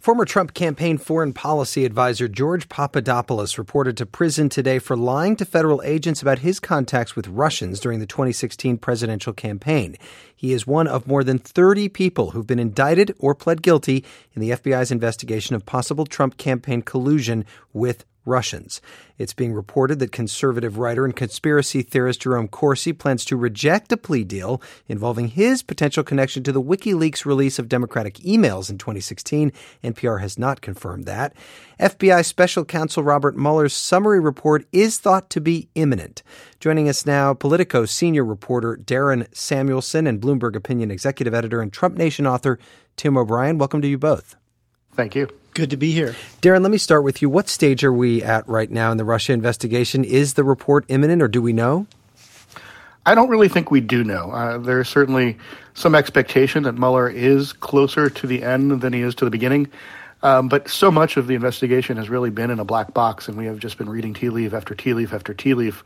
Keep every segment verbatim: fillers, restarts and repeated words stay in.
Former Trump campaign foreign policy advisor George Papadopoulos reported to prison today for lying to federal agents about his contacts with Russians during the twenty sixteen presidential campaign. He is one of more than thirty people who've been indicted or pled guilty in the F B I's investigation of possible Trump campaign collusion with Russians. It's being reported that conservative writer and conspiracy theorist Jerome Corsi plans to reject a plea deal involving his potential connection to the WikiLeaks release of Democratic emails in twenty sixteen. N P R has not confirmed that. F B I Special Counsel Robert Mueller's summary report is thought to be imminent. Joining us now, Politico senior reporter Darren Samuelson and Bloomberg Opinion executive editor and Trump Nation author Tim O'Brien. Welcome to you both. Thank you. Good to be here. Darren, let me start with you. What stage are we at right now in the Russia investigation? Is the report imminent, or do we know? I don't really think we do know. Uh, there's certainly some expectation that Mueller is closer to the end than he is to the beginning. Um, but so much of the investigation has really been in a black box, and we have just been reading tea leaf after tea leaf after tea leaf.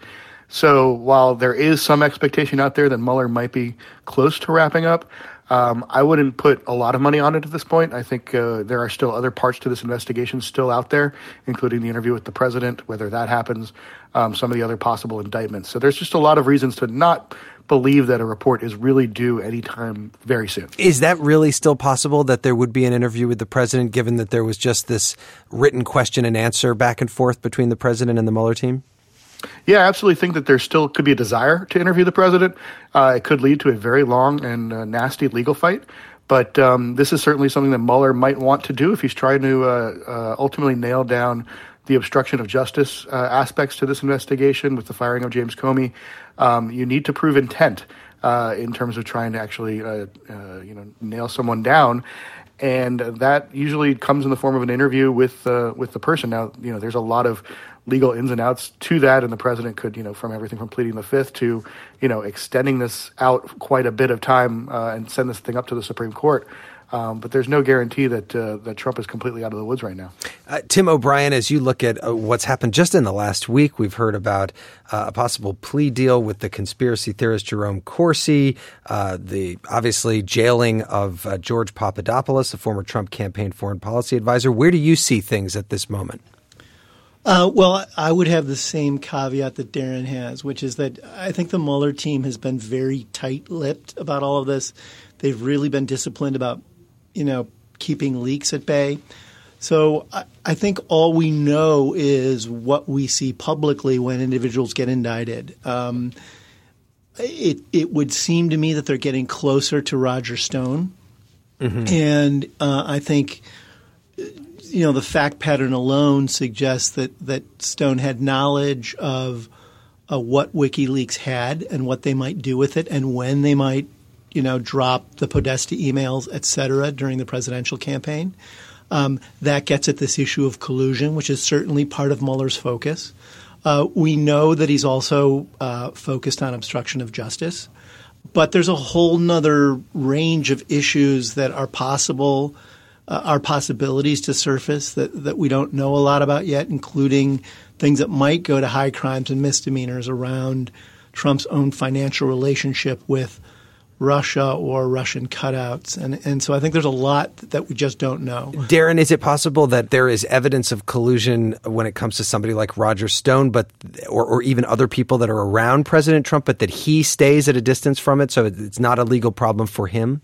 So while there is some expectation out there that Mueller might be close to wrapping up, Um, I wouldn't put a lot of money on it at this point. I think uh, there are still other parts to this investigation still out there, including the interview with the president, whether that happens, um, some of the other possible indictments. So there's just a lot of reasons to not believe that a report is really due anytime very soon. Is that really still possible that there would be an interview with the president, given that there was just this written question and answer back and forth between the president and the Mueller team? Yeah, I absolutely think that there still could be a desire to interview the president. Uh, it could lead to a very long and uh, nasty legal fight. But um, this is certainly something that Mueller might want to do if he's trying to uh, uh, ultimately nail down the obstruction of justice uh, aspects to this investigation with the firing of James Comey. Um, you need to prove intent uh, in terms of trying to actually uh, uh, you know, nail someone down. And that usually comes in the form of an interview with uh, with the person. Now, you know, there's a lot of legal ins and outs to that, and the president could, you know, from everything from pleading the fifth to, you know, extending this out quite a bit of time uh, and send this thing up to the Supreme Court. Um, but there's no guarantee that uh, that Trump is completely out of the woods right now. Uh, Tim O'Brien, as you look at uh, what's happened just in the last week, we've heard about uh, a possible plea deal with the conspiracy theorist Jerome Corsi, uh, the obviously jailing of uh, George Papadopoulos, the former Trump campaign foreign policy advisor. Where do you see things at this moment? Uh, well, I would have the same caveat that Darren has, which is that I think the Mueller team has been very tight-lipped about all of this. They've really been disciplined about, you know, keeping leaks at bay. So I, I think all we know is what we see publicly when individuals get indicted. Um, it it would seem to me that they're getting closer to Roger Stone. Mm-hmm. And uh, I think – you know, the fact pattern alone suggests that, that Stone had knowledge of uh, what WikiLeaks had and what they might do with it and when they might, you know, drop the Podesta emails, et cetera, during the presidential campaign. Um, that gets at this issue of collusion, which is certainly part of Mueller's focus. Uh, we know that he's also uh, focused on obstruction of justice. But there's a whole nother range of issues that are possible – Uh, are possibilities to surface that, that we don't know a lot about yet, including things that might go to high crimes and misdemeanors around Trump's own financial relationship with Russia or Russian cutouts. And, and so I think there's a lot that we just don't know. Darren, is it possible that there is evidence of collusion when it comes to somebody like Roger Stone, but or, or even other people that are around President Trump, but that he stays at a distance from it so it's not a legal problem for him?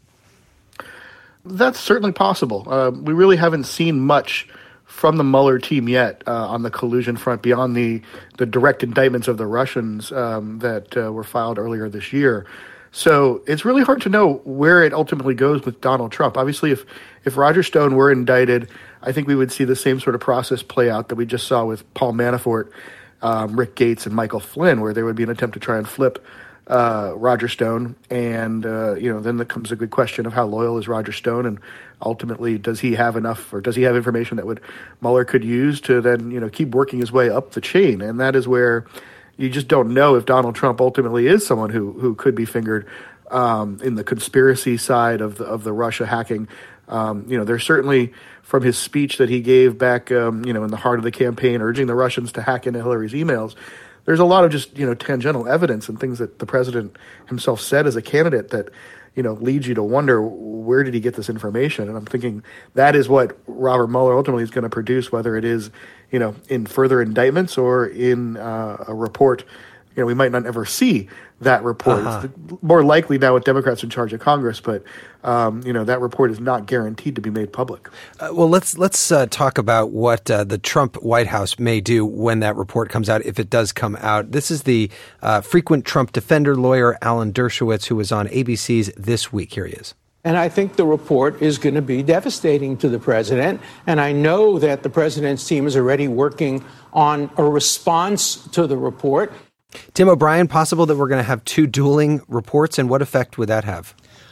That's certainly possible. Uh, we really haven't seen much from the Mueller team yet uh, on the collusion front beyond the, the direct indictments of the Russians um, that uh, were filed earlier this year. So it's really hard to know where it ultimately goes with Donald Trump. Obviously, if, if Roger Stone were indicted, I think we would see the same sort of process play out that we just saw with Paul Manafort, um, Rick Gates, and Michael Flynn, where there would be an attempt to try and flip Uh, Roger Stone, and uh, you know, then there comes a good question of how loyal is Roger Stone, and ultimately, does he have enough, or does he have information that would Mueller could use to then, you know, keep working his way up the chain? And that is where you just don't know if Donald Trump ultimately is someone who who could be fingered um, in the conspiracy side of the of the Russia hacking. Um, you know, there's certainly from his speech that he gave back, um, you know, in the heart of the campaign, urging the Russians to hack into Hillary's emails. There's a lot of just, you know, tangential evidence and things that the president himself said as a candidate that, you know, leads you to wonder, where did he get this information? And I'm thinking that is what Robert Mueller ultimately is going to produce, whether it is, you know, in further indictments or in uh, a report. You know, we might not ever see that report. Uh-huh. It's more likely now with Democrats in charge of Congress, but um, you know, that report is not guaranteed to be made public. Uh, well, let's let's uh, talk about what uh, the Trump White House may do when that report comes out, if it does come out. This is the uh, frequent Trump defender lawyer Alan Dershowitz, who was on A B C's This Week. Here he is. And I think the report is going to be devastating to the president. And I know that the president's team is already working on a response to the report. Tim O'Brien, possible that we're going to have two dueling reports, and what effect would that have?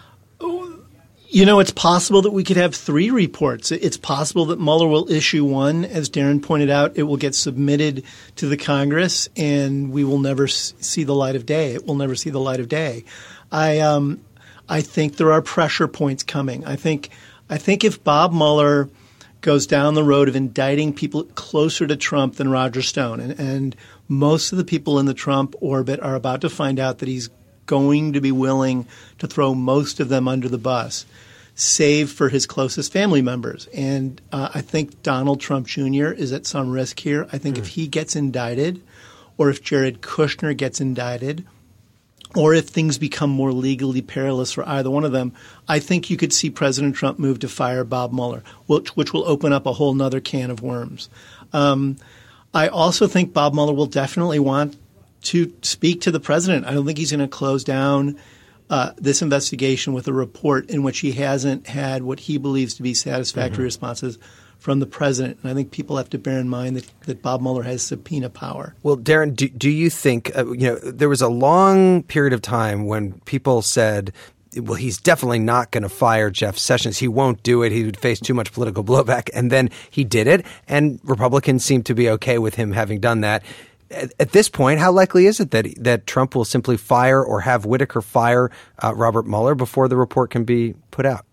You know, it's possible that we could have three reports. It's possible that Mueller will issue one. As Darren pointed out, it will get submitted to the Congress, and we will never see the light of day. It will never see the light of day. I um, I think there are pressure points coming. I think I think if Bob Mueller goes down the road of indicting people closer to Trump than Roger Stone, and, and most of the people in the Trump orbit are about to find out that he's going to be willing to throw most of them under the bus, save for his closest family members. And uh, I think Donald Trump Junior is at some risk here. I think mm. if he gets indicted, or if Jared Kushner gets indicted, or if things become more legally perilous for either one of them, I think you could see President Trump move to fire Bob Mueller, which, which will open up a whole nother can of worms. Um, I also think Bob Mueller will definitely want to speak to the president. I don't think he's going to close down uh, this investigation with a report in which he hasn't had what he believes to be satisfactory mm-hmm. responses from the president. And I think people have to bear in mind that, that Bob Mueller has subpoena power. Well, Darren, do, do you think, uh, you know, there was a long period of time when people said, well, he's definitely not going to fire Jeff Sessions. He won't do it. He would face too much political blowback. And then he did it. And Republicans seem to be okay with him having done that. At, at this point, how likely is it that that Trump will simply fire or have Whitaker fire uh, Robert Mueller before the report can be put out?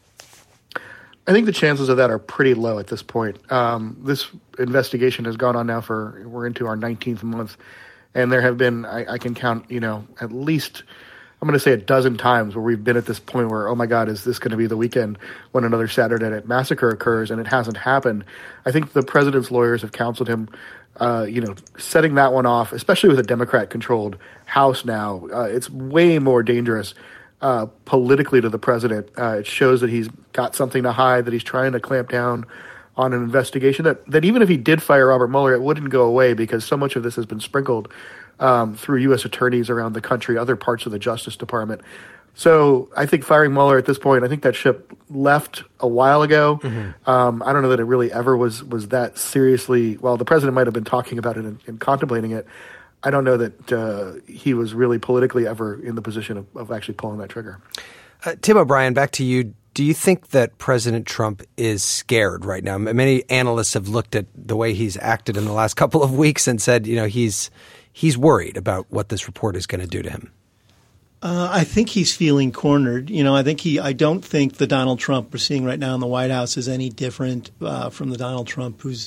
I think the chances of that are pretty low at this point. Um, this investigation has gone on now for, we're into our nineteenth month. And there have been, I, I can count, you know, at least, I'm going to say a dozen times where we've been at this point where, oh my God, is this going to be the weekend when another Saturday Night Massacre occurs? And it hasn't happened. I think the president's lawyers have counseled him, uh, you know, setting that one off, especially with a Democrat-controlled House now. Uh, it's way more dangerous uh, politically to the president. Uh, it shows that he's got something to hide, that he's trying to clamp down on an investigation that, that even if he did fire Robert Mueller, it wouldn't go away because so much of this has been sprinkled Um, through U S attorneys around the country, other parts of the Justice Department. So I think firing Mueller at this point, I think that ship left a while ago. Mm-hmm. Um, I don't know that it really ever was was that seriously. Well, the president might have been talking about it and, and contemplating it. I don't know that uh, he was really politically ever in the position of, of actually pulling that trigger. Uh, Tim O'Brien, back to you. Do you think that President Trump is scared right now? Many analysts have looked at the way he's acted in the last couple of weeks and said, you know, he's he's worried about what this report is going to do to him. Uh, I think he's feeling cornered. You know, I think he. I don't think the Donald Trump we're seeing right now in the White House is any different uh, from the Donald Trump who's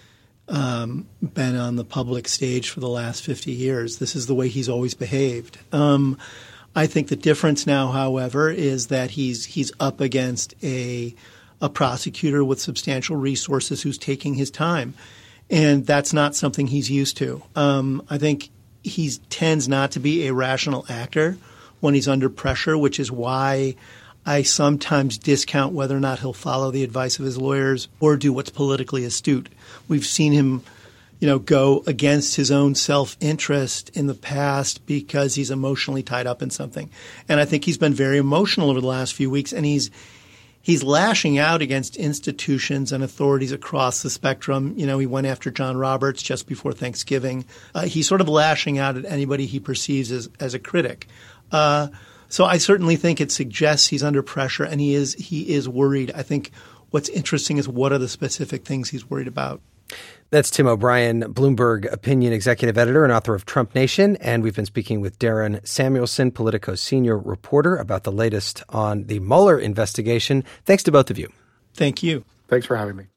um, been on the public stage for the last fifty years. This is the way he's always behaved. Um, I think the difference now, however, is that he's he's up against a a prosecutor with substantial resources who's taking his time. And that's not something he's used to. Um, I think he tends not to be a rational actor when he's under pressure, which is why I sometimes discount whether or not he'll follow the advice of his lawyers or do what's politically astute. We've seen him, you know, go against his own self-interest in the past because he's emotionally tied up in something. And I think he's been very emotional over the last few weeks, and he's He's lashing out against institutions and authorities across the spectrum. You know, he went after John Roberts just before Thanksgiving. Uh, he's sort of lashing out at anybody he perceives as, as a critic. Uh, so I certainly think it suggests he's under pressure, and he is he is worried. I think what's interesting is what are the specific things he's worried about. That's Tim O'Brien, Bloomberg opinion executive editor and author of Trump Nation. And we've been speaking with Darren Samuelson, Politico senior reporter, about the latest on the Mueller investigation. Thanks to both of you. Thank you. Thanks for having me.